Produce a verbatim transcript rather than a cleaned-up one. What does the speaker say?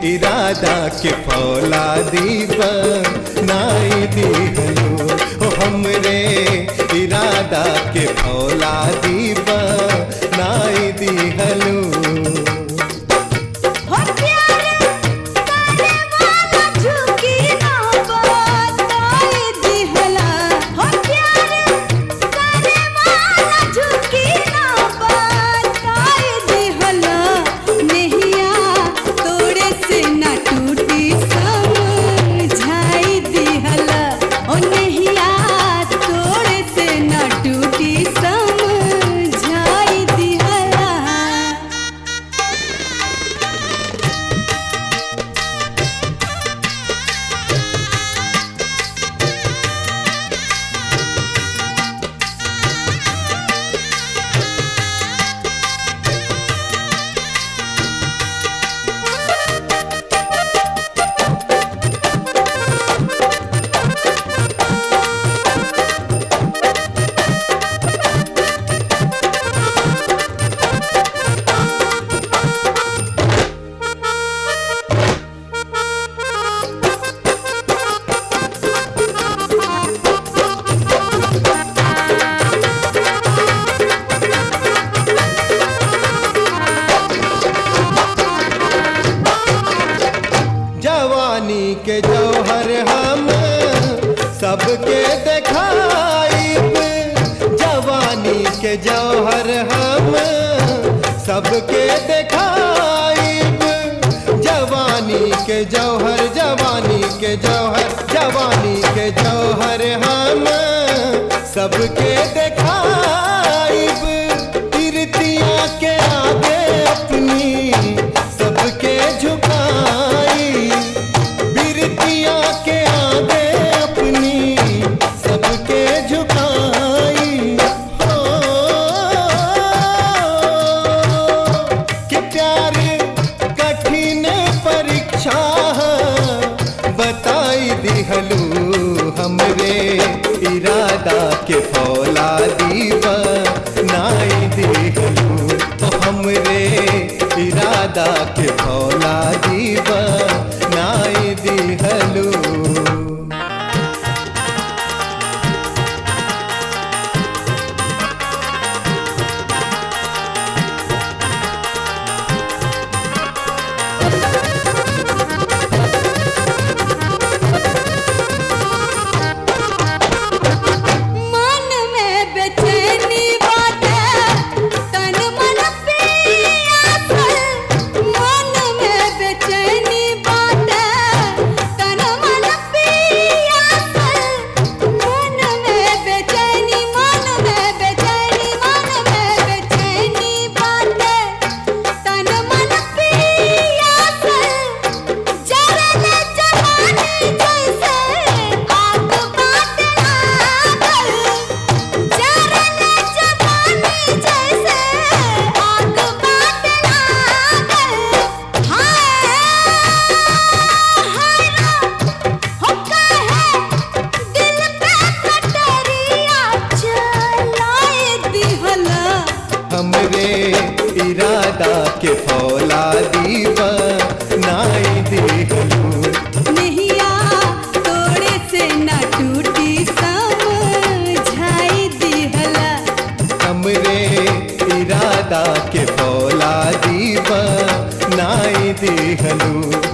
इरादा के फौलादी बनाई दिहलू ओ हमरे इरादा के फौलादी बनाई दिहलू। जवानी के जौहर हम सबके देखाइब, जवानी के जौहर हम सबके देखाइब, जवानी के जौहर जवानी के जौहर जवानी के जौहर हम सबके देखाइब। कीर्तियाँ के आगे अपनी सबके झुकाई, बिरतिया के आगे अपनी सबके झुकाई। हो कि प्यार कठिन परीक्षा बताई दिहलू हमरे इरादा के फौलादी बनाई दिहलू तो हमरे इरादा के फौलादी बनाई दिहलू। हमरे इरादा के फौलादी बनाई दिहलू। नैया तोड़े से न टूटी समझाई दिहला। हमरे इरादा के फौलादी बनाई दिहलू।